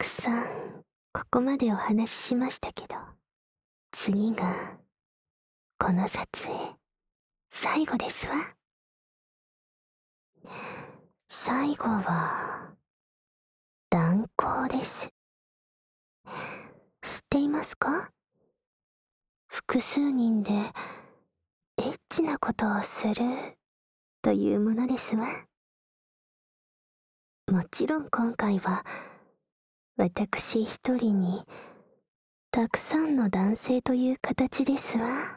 くさん、ここまでお話ししましたけど、次が、この撮影、最後ですわ。最後は、乱行です。知っていますか？複数人で、エッチなことをする、というものですわ。もちろん今回は、私一人に、たくさんの男性という形ですわ。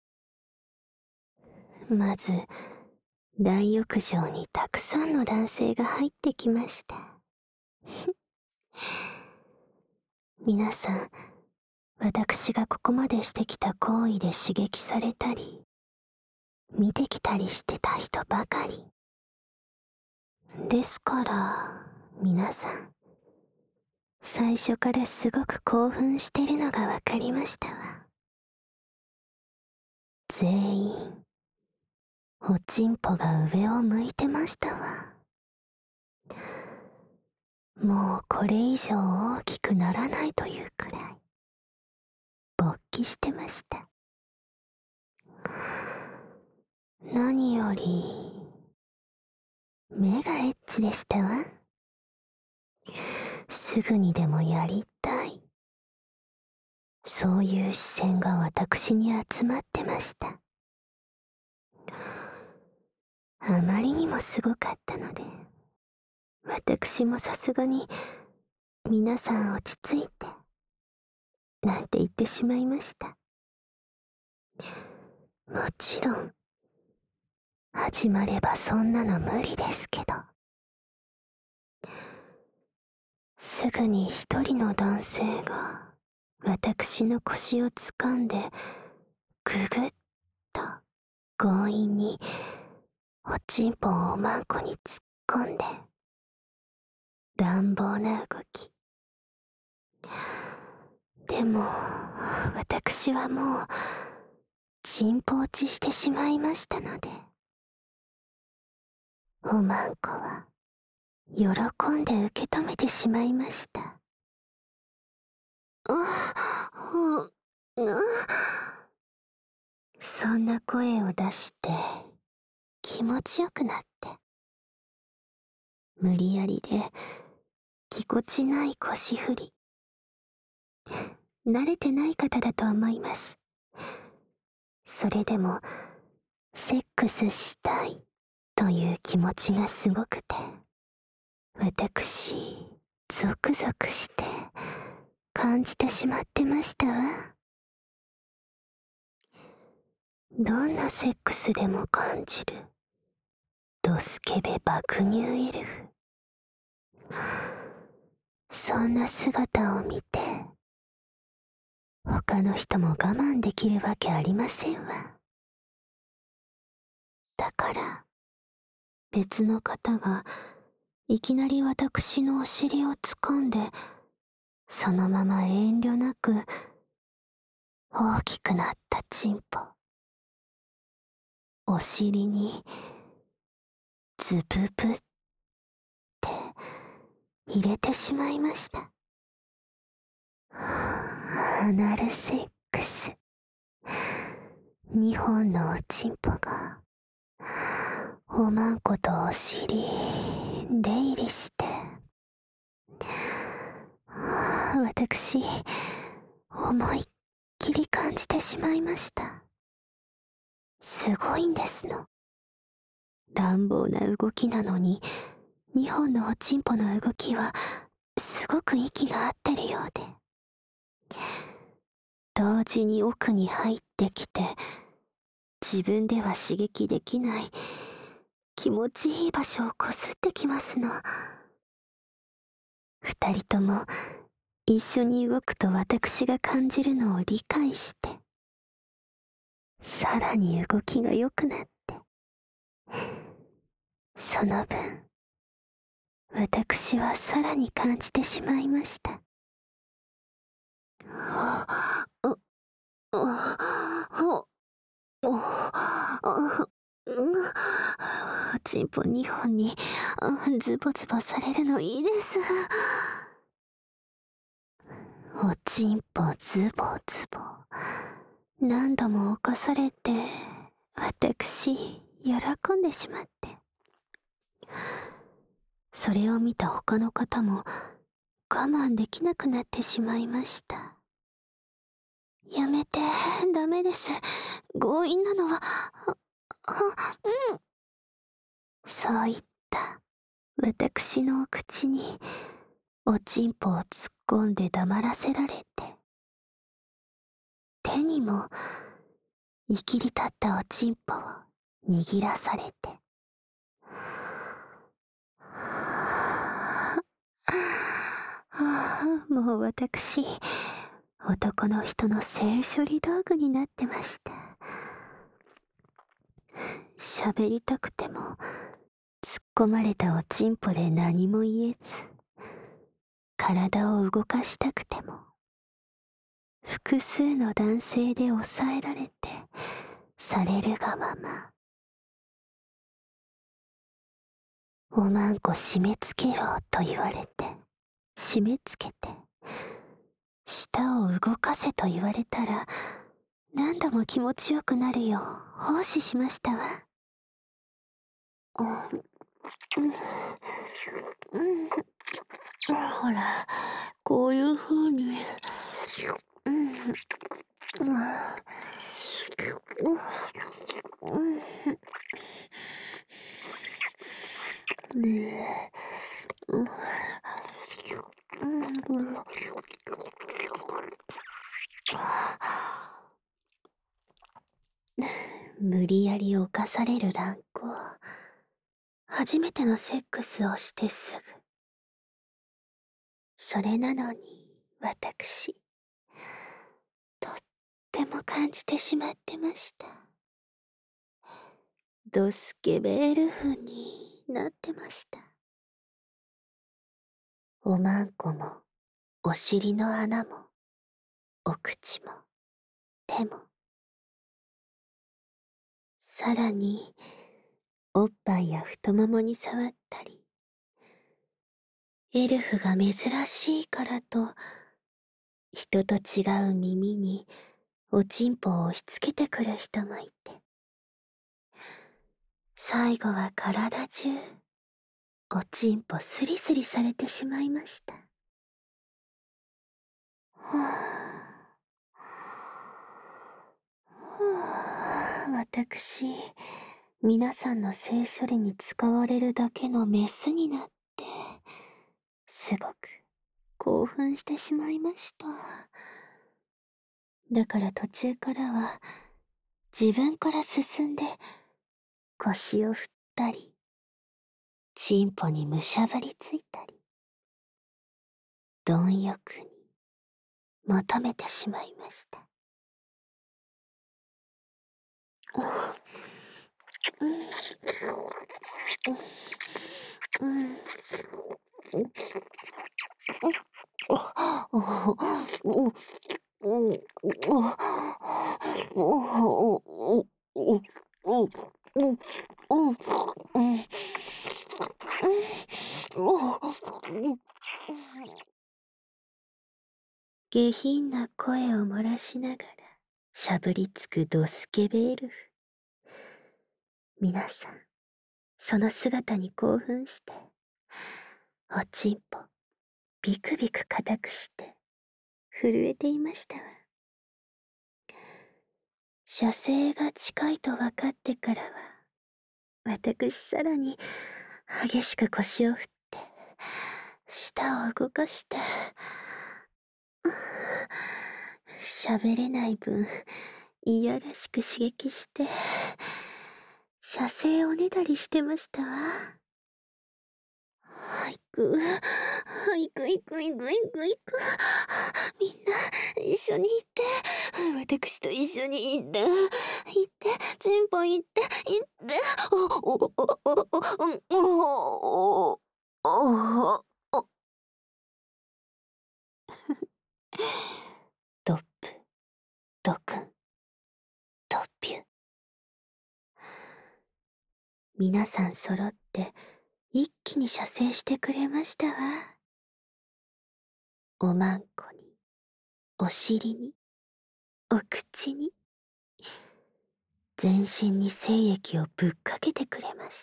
まず、大浴場にたくさんの男性が入ってきました。皆さん、私がここまでしてきた行為で刺激されたり、見てきたりしてた人ばかり。ですから、皆さん、最初からすごく興奮してるのがわかりましたわ。全員、おちんぽが上を向いてましたわ。もうこれ以上大きくならないというくらい、勃起してました。何より、目がエッチでしたわ。すぐにでもやりたい。そういう視線が私に集まってました。あまりにもすごかったので、私もさすがに、皆さん落ち着いて、なんて言ってしまいました。もちろん、始まればそんなの無理ですけど。すぐに一人の男性が、私の腰を掴んで、ぐぐっと、強引に、おちんぽをおまんこに突っ込んで、乱暴な動き。でも、私はもう、チンポ落ちしてしまいましたので、おまんこは、喜んで受け止めてしまいました。そんな声を出して、気持ちよくなって、無理やりで、ぎこちない腰振り。慣れてない方だと思います。それでも、セックスしたいという気持ちがすごくて、私、ゾクゾクして感じてしまってましたわ。どんなセックスでも感じる、ドスケベ爆乳エルフ。そんな姿を見て、他の人も我慢できるわけありませんわ。だから、別の方がいきなり私のお尻を掴んで、そのまま遠慮なく大きくなったチンポ、お尻にズブブって入れてしまいました。アナルセックス。2本のおちんぽがおまんことお尻出入りして、私思いっきり感じてしまいました。すごいんですの。乱暴な動きなのに、2本のおちんぽの動きはすごく息が合ってるようで、同時に奥に入ってきて、自分では刺激できない気持ちいい場所をこすってきますの。二人とも一緒に動くと私が感じるのを理解して、さらに動きが良くなって、その分、私はさらに感じてしまいました。チンポ2本にズボズボされるのいいです。 おちんぽズボズボ何度も犯されて、私喜んでしまって、それを見た他の方も我慢できなくなってしまいました。やめて、ダメです。強引なのは、うん。そう言った私のお口におちんぽを突っ込んで黙らせられて、手にもいきり立ったおちんぽを握らされて、もう私、男の人の性処理道具になってました。喋りたくても、突っ込まれたおちんぽで何も言えず、体を動かしたくても、複数の男性で抑えられて、されるがまま。おまんこ締め付けろと言われて、締め付けて、舌を動かせと言われたら、何度も気持ちよくなるよう奉仕しましたわ。ほら、こういう風に、無理やり犯される乱行。初めてのセックスをしてすぐ。それなのに、私、とっても感じてしまってました。ドスケベエルフになってました。おまんこも、お尻の穴も、お口も、手も。さらに、おっぱいや太ももに触ったり、エルフが珍しいからと、人と違う耳におちんぽを押し付けてくる人もいて、最後は体中、おちんぽスリスリされてしまいました。私、皆さんの性処理に使われるだけのメスになって、すごく興奮してしまいました。だから途中からは、自分から進んで、腰を振ったり、チンポにむしゃぶりついたり、貪欲に求めてしまいました。下品な声を漏らしながらしゃぶりつくドスケベエルフ。皆さん、その姿に興奮して、おちんぽビクビク固くして震えていましたわ。射精が近いと分かってからは、私さらに激しく腰を振って、舌を動かして、喋れない分、いやらしく刺激して、射精をねだりしてましたわ。行く、行く行く行く行く行く。みんな、一緒に行って。私と一緒に行って。行って、チンポ行って、行って。ドップ、ドクン、ドピュ。皆さん揃って一気に射精してくれましたわ。おまんこにお尻に、お口に、全身に精液をぶっかけてくれました。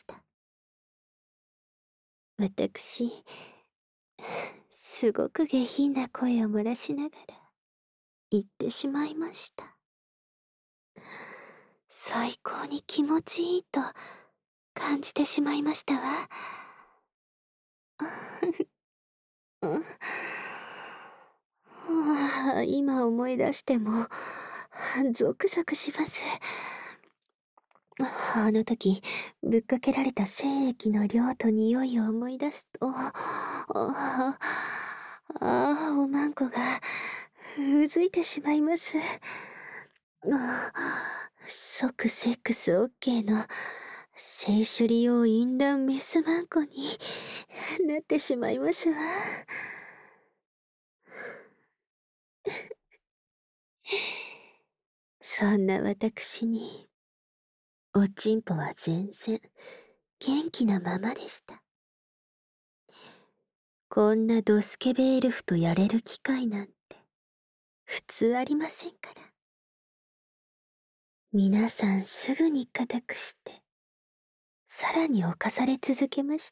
私、すごく下品な声を漏らしながら言ってしまいました。最高に気持ちいいと感じてしまいましたわ。うんはあ、今思い出してもゾクゾクします。あの時ぶっかけられた精液の量と匂いを思い出すと、おまんこがうずいてしまいます。即セックス OK の性処理用淫乱メスマンコになってしまいますわ。そんな私に、おちんぽは全然元気なままでした。こんなドスケベエルフとやれる機会なんて普通ありませんから。皆さんすぐに固くして、さらに侵され続けました。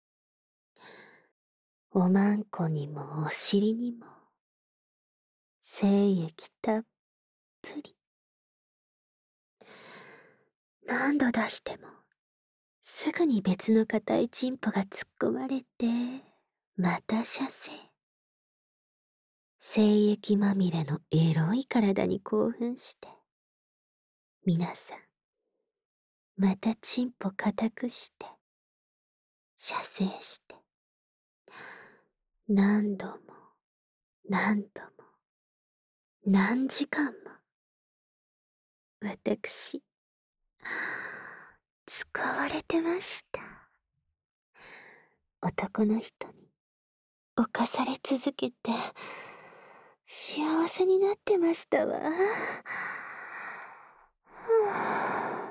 おまんこにもお尻にも、精液たっぷり。何度出しても、すぐに別の硬いチンポが突っ込まれて、また射精。精液まみれのエロい体に興奮して、皆さん、またチンポ固くして、射精して、何度も、何度も、何時間も、私、使われてました。男の人に、侵され続けて、幸せになってましたわ。はあ